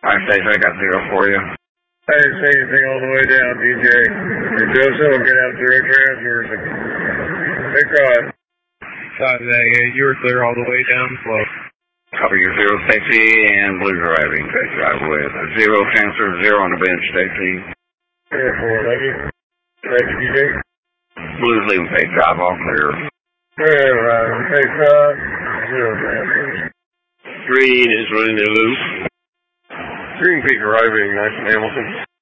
station, I got 0 for you. I didn't see anything all the way down, DJ. If Joseph will get out direct transfers. They cried. Copy that, yeah, you were clear all the way down slow. Copy your 0, Stacy, and Blue's arriving. Take drive with 0, transfer 0 on the bench, Stacy. 4, thank you. Thank you, DJ. Blue's leaving, take drive, all clear. Right, take 0 transfers. Green is running the loop. Green Peak arriving, nice and Hamilton.